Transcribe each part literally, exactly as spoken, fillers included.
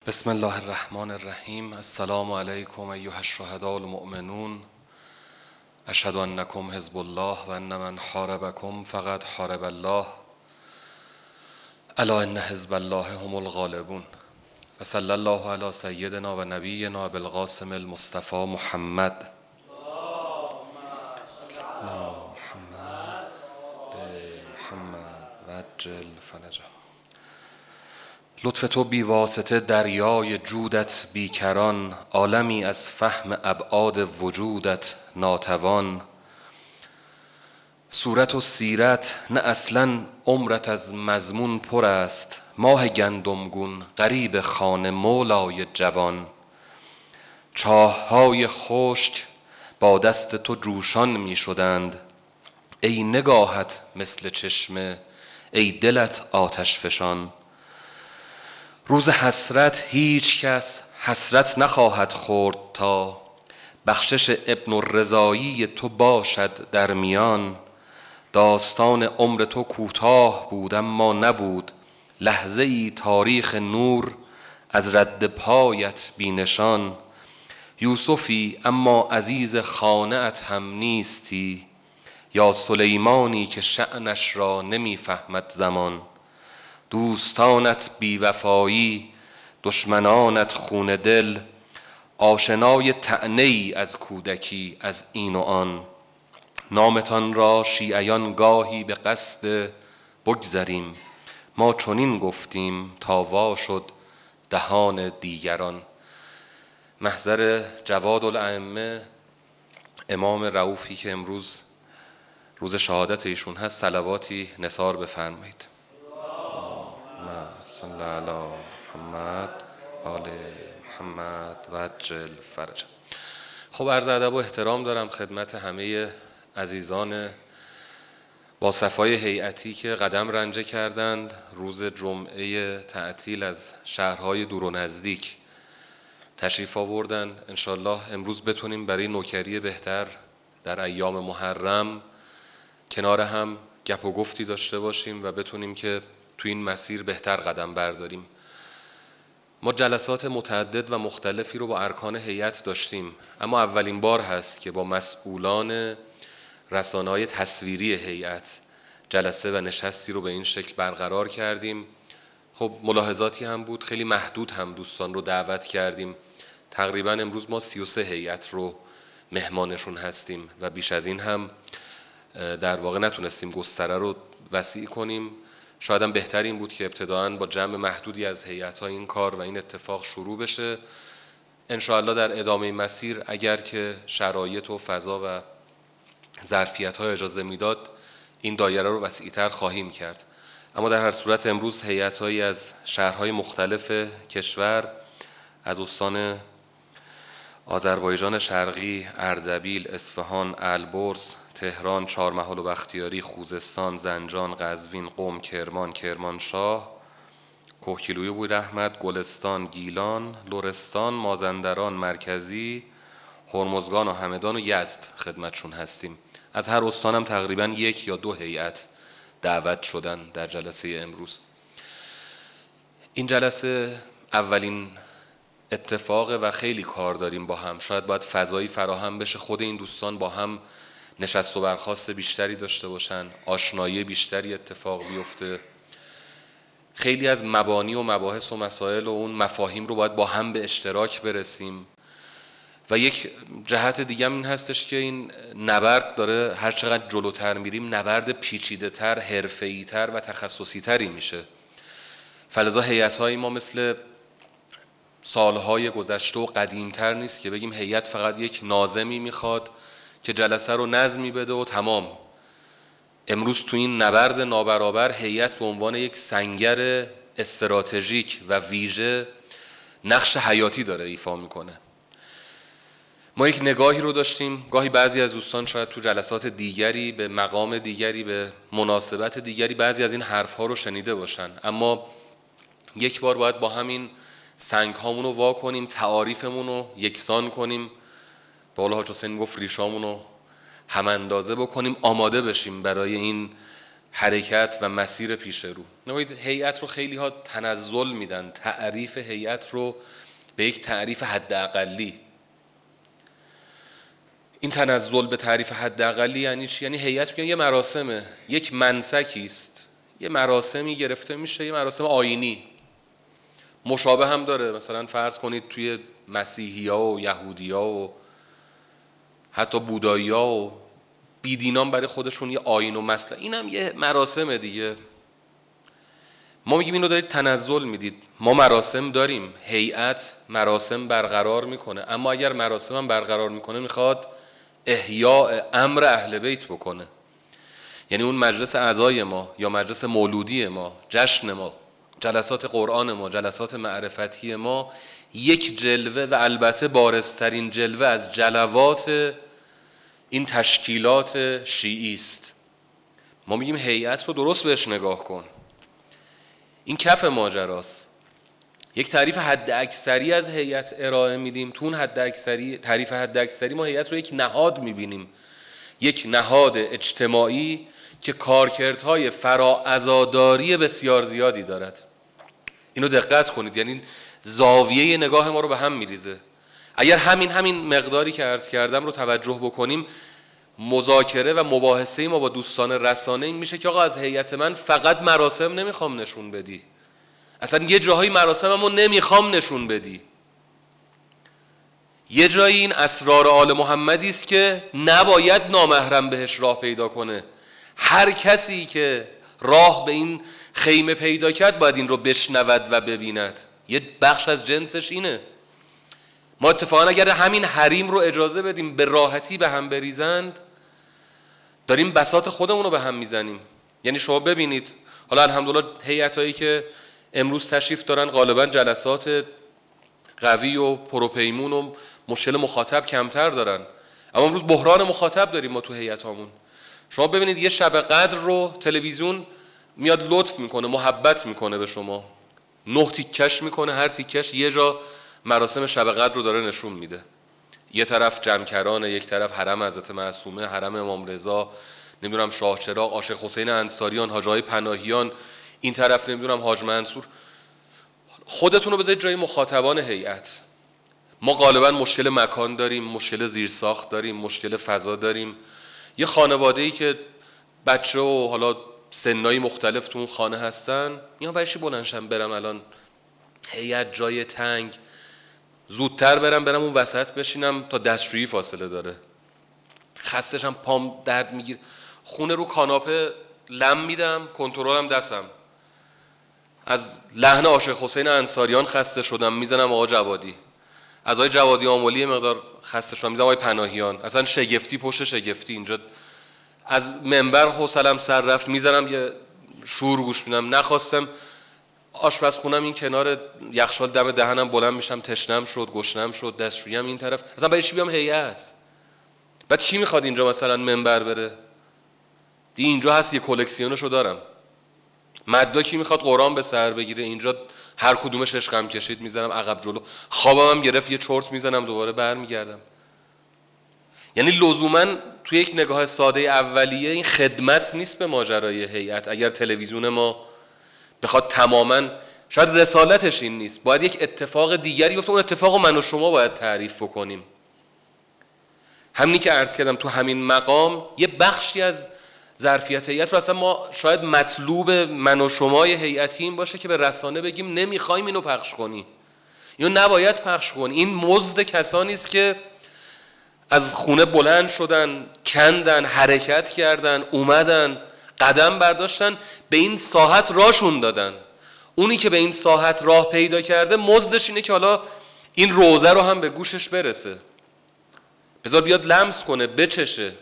بسم الله الرحمن الرحیم. السلام علیکم ایها الشهداء المؤمنون. اشهد انکم حزب الله و ان من حاربکم فقد حارب الله. الا ان حزب الله هم الغالبون. و صلی الله علی سیدنا و نبینا بالقاسم المصطفى محمد. محمد محمد وجل فرجه. لطف تو بی واسطه دریای جودت بیکران، عالمی از فهم ابعاد وجودت ناتوان. صورت و سیرت نه اصلا عمرت از مضمون پر است، ماه گندمگون غریب خانه مولای جوان. چاه‌های خشک با دست تو جوشان می شدند، ای نگاهت مثل چشمه، ای دلت آتش فشان. روز حسرت هیچ کس حسرت نخواهد خورد تا بخشش ابن الرضایی تو باشد در میان. داستان عمر تو کوتاه بود اما نبود لحظه ای تاریخ نور از رد پایت بی نشان. یوسفی اما عزیز خانه ات هم نیستی، یا سلیمانی که شأنش را نمی فهمد زمان. دوستانت بی وفایی، دشمنانت خون دل، آشنای طعنه ای از کودکی از این و آن. نامتان را شیعیان گاهی به قصد بگذریم، ما چنین گفتیم تا وا شد دهان دیگران. محضر جواد الائمه امام رؤوفی که امروز روز شهادت ایشون هست صلواتی نثار بفرمایید. صلی علی محمد آل محمد وجل فرج. خب عرض ادب و احترام دارم خدمت همه عزیزان با صفای هیئتی که قدم رنجه کردند روز جمعه تعطیل از شهرهای دور و نزدیک تشریف آوردند. انشالله امروز بتونیم برای نوکری بهتر در ایام محرم کنار هم گپ و گفتی داشته باشیم و بتونیم که تو این مسیر بهتر قدم برداریم. ما جلسات متعدد و مختلفی رو با ارکان هیئت داشتیم، اما اولین بار هست که با مسئولان رسانه‌های تصویری هیئت جلسه و نشستی رو به این شکل برقرار کردیم. خب ملاحظاتی هم بود، خیلی محدود هم دوستان رو دعوت کردیم. تقریبا امروز ما سی و سه هیئت رو مهمانشون هستیم و بیش از این هم در واقع نتونستیم گستره رو وسیع کنیم. شاید هم بهتر این بود که ابتداً با جمع محدودی از هیئت‌ها این کار و این اتفاق شروع بشه. انشاءالله در ادامه مسیر اگر که شرایط و فضا و ظرفیت‌ها اجازه میداد این دایره رو وسیع‌تر خواهیم کرد. اما در هر صورت امروز هیئت‌هایی از شهرهای مختلف کشور، از استان آذربایجان شرقی، اردبیل، اصفهان، البرز، تهران، چهارمحال و بختیاری، خوزستان، زنجان، قزوین، قم، کرمان، کرمانشاه، کوهگیلوی بویراحمد، گلستان، گیلان، لرستان، مازندران مرکزی، هرمزگان و همدان و یزد خدمتشون هستیم. از هر استان هم تقریبا یک یا دو هیئت دعوت شدن در جلسه امروز. این جلسه اولین اتفاق و خیلی کار داریم با هم. شاید باید فضایی فراهم بشه، خود این دوستان با هم نشست و برخاست بیشتری داشته باشن، آشنایی بیشتری اتفاق بیفته. خیلی از مبانی و مباحث و مسائل و اون مفاهیم رو باید با هم به اشتراک برسیم. و یک جهت دیگه هم این هستش که این نبرد داره هر چقدر جلوتر میریم نبرد پیچیده تر، حرفه‌ای تر و تخصصی تری میشه. فلذا هیئت‌های ما مثل سالهای گذشته و قدیمتر نیست که بگیم هیئت فقط یک ناظمی میخواد که جلسه رو نظمی بده و تمام. امروز تو این نبرد نابرابر هیئت به عنوان یک سنگر استراتژیک و ویژه نقش حیاتی داره ایفا میکنه. ما یک نگاهی رو داشتیم، گاهی بعضی از دوستان شاید تو جلسات دیگری به مقام دیگری به مناسبت دیگری بعضی از این حرفها رو شنیده باشن، اما یک بار باید با همین سنگ هامون رو وا کنیم، تعاریفمون رو یکسان کنیم، به قول حاج حسین گفت ریشامون رو هم اندازه بکنیم، آماده بشیم برای این حرکت و مسیر پیش رو. نمایید هیئت رو خیلی ها تنزل میدن، تعریف هیئت رو به یک تعریف حداقلی. این تنزل به تعریف حداقلی یعنی چی؟ یعنی هیئت میگن یه مراسمه، یک منسکی است، یه مراسمی گرفته میشه، یه مراسم آیینی. مشابه هم داره، مثلا فرض کنید توی مسیحی‌ها و یهودی‌ها و حتی بودایی‌ها و بیدینان برای خودشون یه آیین و مسلک، اینم یه مراسم دیگه. ما میگیم اینو دارید تنزل میدید. ما مراسم داریم، هیئت مراسم برقرار میکنه، اما اگر مراسم هم برقرار میکنه میخواد احیاء امر اهل بیت بکنه. یعنی اون مجلس اعضای ما یا مجلس مولودی ما، جشن ما، جلسات قرآن ما، جلسات معرفتی ما یک جلوه و البته بارزترین جلوه از جلوات این تشکیلات شیعی است. ما میگیم هیئت رو درست بهش نگاه کن، این کف ماجراست. یک تعریف حد اکثری از هیئت ارائه میدیم. تو اون حد اکثری، تعریف حد اکثری، ما هیئت رو یک نهاد میبینیم، یک نهاد اجتماعی که کارکردهای فراعزاداری بسیار زیادی دارد. اینو دقت کنید، یعنی زاویه نگاه ما رو به هم میریزه. اگر همین همین مقداری که عرض کردم رو توجه بکنیم، مذاکره و مباحثه ما با دوستان رسانه این میشه که آقا از هیئت من فقط مراسم نمیخوام نشون بدی، اصلا یه جاهای مراسممو نمیخوام نشون بدی، یه جایی این اسرار آل محمدی است که نباید نامحرم بهش راه پیدا کنه. هر کسی که راه به این خیمه پیدا کرد باید این رو بشنود و ببیند. یه بخش از جنسش اینه. ما اتفاقا اگر همین حریم رو اجازه بدیم به راحتی به هم بریزند، داریم بساط خودمون رو به هم میزنیم. یعنی شما ببینید، حالا الحمدلله هیئتایی که امروز تشریف دارن غالبا جلسات قوی و پروپیمون و مشکل مخاطب کمتر دارن، اما امروز بحران مخاطب داریم ما تو هیئتامون. شما ببینید یه شب قدر رو تلویزیون میاد لطف میکنه، محبت میکنه به شما، نه تیکش میکنه، هر تیکش یه جا مراسم شب قدر رو داره نشون میده. یه طرف جمکرانه، یک طرف حرم حضرت معصومه، حرم امام رضا، نمیدونم شاه چراغ، عاشق حسین انصاریان، حاجی پناهیان، این طرف نمیدونم حاج منصور. خودتون رو بذارید جای مخاطبان هیئت. ما غالبا مشکل مکان داریم، مشکل زیرساخت داریم، مشکل فضا داریم. یه خانواده‌ای که بچه و حالا سنای مختلف تو اون خانه هستن، میگن برای چی بلندشم برم الان هیئت جای تنگ، زودتر برم برم اون وسط بشینم تا دستشویی فاصله داره، خستشم، پام درد میگیر، خونه رو کاناپه لم میدم، کنترلم دستم. از لحن عاشق حسین انصاریان خسته شدم، میزنم آقا جوادی. از آقای جوادی آملی مقدار خسته شدم، میزنم آقای پناهیان. اصلا شگفتی پشت شگفتی. اینجا از منبر حوصلم سر رفت، میزنم یه شور گوش میدم. نخواستم آشپزخونم این کنار، یخچال دم دهنم بلند میشم، تشنم شد، گشنم شد، دستشوییم این طرف. اصلا برای چی بیام هیئت؟ بعد کی میخواد اینجا مثلا منبر بره؟ دی اینجا هست یه کلکسیونشو دارم. مدا کی میخواد قرآن به سر بگیره؟ اینجا هر کدومش عشقم کشید میزنم عقب جلو، خوابم هم گرفت یه چرت میزنم دوباره برمیگردم. یعنی لزوما توی یک نگاه ساده اولیه این خدمت نیست به ماجرای هیئت. اگر تلویزیون ما بخواد تماما، شاید رسالتش این نیست، باید یک اتفاق دیگری بیفته. اون اتفاق من و شما باید تعریف بکنیم. همینی که عرض کردم تو همین مقام یه بخشی از ظرفیت هیئت رو اصلا ما شاید مطلوب من و شمای هیئتی این باشه که به رسانه بگیم نمیخوایم اینو پخش کنی، اینو نباید پخش کنی. این مزد کسانی است که از خونه بلند شدن، کندن، حرکت کردن، اومدن، قدم برداشتن، به این ساحت راهشون دادن. اونی که به این ساحت راه پیدا کرده مزدش اینه که حالا این روزه رو هم به گوشش برسه، بذار بیاد لمس کنه، بچشه.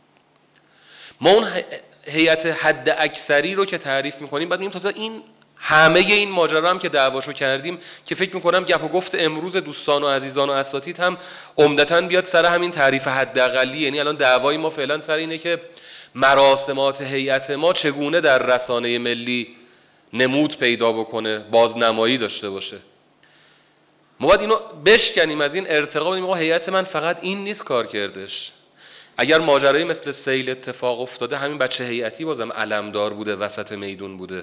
ما اون هیئت حد اکثری رو که تعریف میکنیم بعد میگیم تازه این همه این ماجرا هم که دعواشو کردیم، که فکر میکنم گپ و گفت امروز دوستان و عزیزان و اساتید هم عمدتاً بیاد سر همین تعریف حداقلی. یعنی الان دعوای ما فعلا سر اینه که مراسمات هیئت ما چگونه در رسانه ملی نمود پیدا بکنه، بازنمایی داشته باشه. ما باید اینو بشکنیم، از این ارتقا بدیم. هیئت من فقط این نیست کار کردش. اگر ماجرایی مثل سیل اتفاق افتاده، همین بچه هیئتی بازم علمدار بوده، وسط میدون بوده.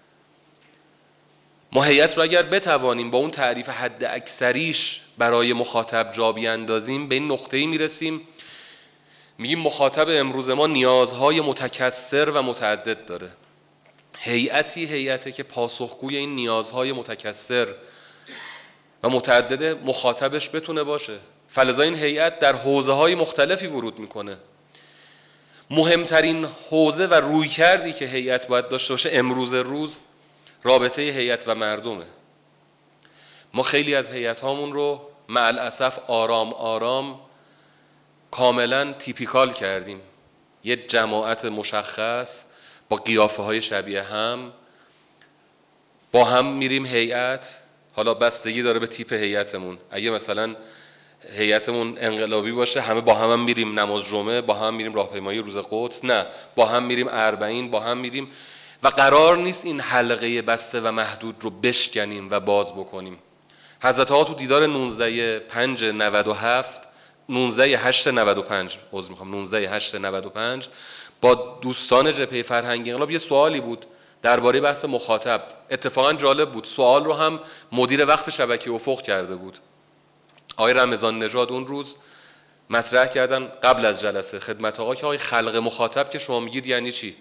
ما هیئت رو اگر بتوانیم با اون تعریف حد اکثریش برای مخاطب جا بیاندازیم، به این نقطه‌ای میرسیم میگیم مخاطب امروز ما نیازهای متکثر و متعدد داره. هیئتی هیئتی که پاسخگوی این نیازهای متکثر و متعدد مخاطبش بتونه باشه. فلذا این هیئت در حوزه‌های مختلفی ورود میکنه. مهمترین حوزه و رویکردی که هیئت باید داشته باشه امروز روز رابطه هیئت و مردمه. ما خیلی از هیئت‌هامون رو مع الاسف آرام آرام کاملا تیپیکال کردیم. یه جماعت مشخص با قیافه‌های شبیه هم با هم میریم هیئت. حالا بستگی داره به تیپ هیئتمون. اگه مثلا هیئتمون انقلابی باشه همه با هم, هم میریم نماز جمعه، با هم میریم راهپیمایی روز قدس، نه با هم میریم اربعین، با هم میریم و قرار نیست این حلقه بسته و محدود رو بشکنیم و باز بکنیم. حضرت ها تو دیدار نوزده پنج نود و هفت نوزده هشت نود و پنج عذر میخوام نوزده هشت نود و پنج با دوستان جبهه فرهنگی انقلاب یه سوالی بود درباره بحث مخاطب. اتفاقا جالب بود، سوال رو هم مدیر وقت شبکه افق کرده بود. آقای رمضان نژاد اون روز مطرح کردن قبل از جلسه خدمت آقا که آقای خلق مخاطب که شما میگید یعنی چی؟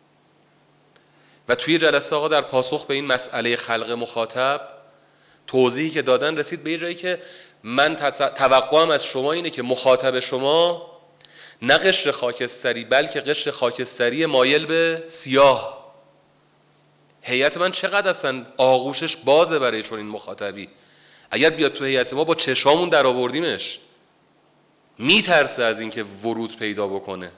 و توی جلسه آقا در پاسخ به این مسئله خلق مخاطب توضیحی که دادن رسید به یه جایی که من توقعم از شما اینه که مخاطب شما نه قشر خاکستری بلکه قشر خاکستری مایل به سیاه. هیئت من چقدر اصلا آغوشش بازه برای چون این مخاطبی. اگر بیاد تو هیئت ما با چشامون در آوردیمش، میترسه از اینکه ورود پیدا بکنه.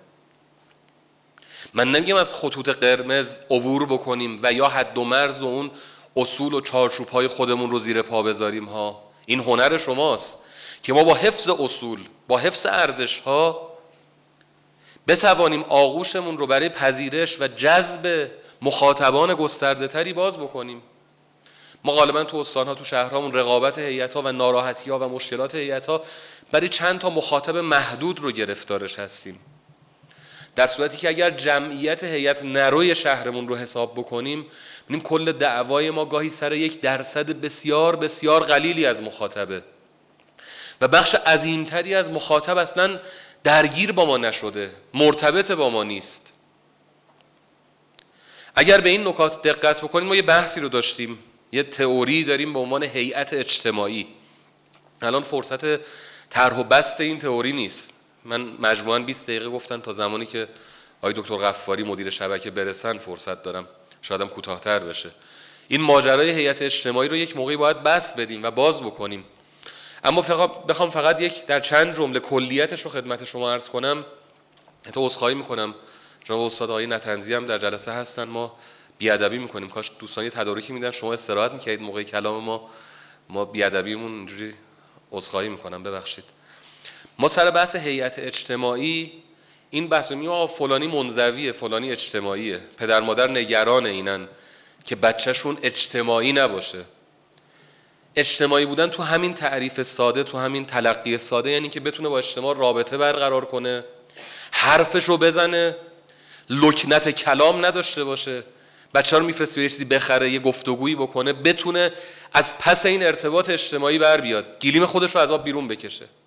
من نمیگم از خطوط قرمز عبور بکنیم و یا حد و مرز و اون اصول و چارچوب‌های خودمون رو زیر پا بذاریم ها. این هنر شماست که ما با حفظ اصول، با حفظ ارزش‌ها بتوانیم آغوشمون رو برای پذیرش و جذب مخاطبان گسترده تری باز بکنیم. ما غالبا تو استان‌ها تو شهرهامون رقابت هیئت‌ها و ناراحتی‌ها و مشکلات هیئت‌ها برای چند تا مخاطب محدود رو گرفتارش هستیم. در صورتی که اگر جمعیت هیئت نروی شهرمون رو حساب بکنیم، ببینیم کل دعوای ما گاهی سر یک درصد بسیار بسیار قلیلی از مخاطبه و بخش عظیمتری از مخاطب اصلاً درگیر با ما نشده، مرتبط با ما نیست. اگر به این نکات دقت بکنیم، ما یه بحثی رو داشتیم، یه تئوری داریم به عنوان هیئت اجتماعی. الان فرصت طرح و بست این تئوری نیست. من مجموعاً بیست دقیقه گفتن تا زمانی که آقای دکتر غفاری مدیر شبکه برسن فرصت دارم، شاید هم کوتاه‌تر بشه. این ماجرای هیئت اجتماعی رو یک موقعی باید بست بدیم و باز بکنیم. اما بخوام فقط یک در چند جمله کلیتش رو خدمت شما عرض کنم. تو عذرخواهی میکنم، جناب استاد آقای نطنزی هم در جلسه هستن، ما بیادبی میکنیم. کاش دوستان یه تدارکی میدن شما استراحت میکردید موقع کلام ما، ما بیادبیمون اینجوری. عذرخواهی میکنم، ببخشید. ما سر بحث هیئت اجتماعی این بحث میگیم فلانی منزویه، فلانی اجتماعیه، پدر مادر نگران اینن که بچه‌شون اجتماعی نباشه. اجتماعی بودن تو همین تعریف ساده، تو همین تلقی ساده، یعنی که بتونه با اجتماع رابطه برقرار کنه، حرفش رو بزنه، لکنت کلام نداشته باشه، بچه ها رو میفرسته یه چیزی بخره، یه گفتگویی بکنه، بتونه از پس این ارتباط اجتماعی بر بیاد، گلیم خودش رو از آب بیرون بکشه.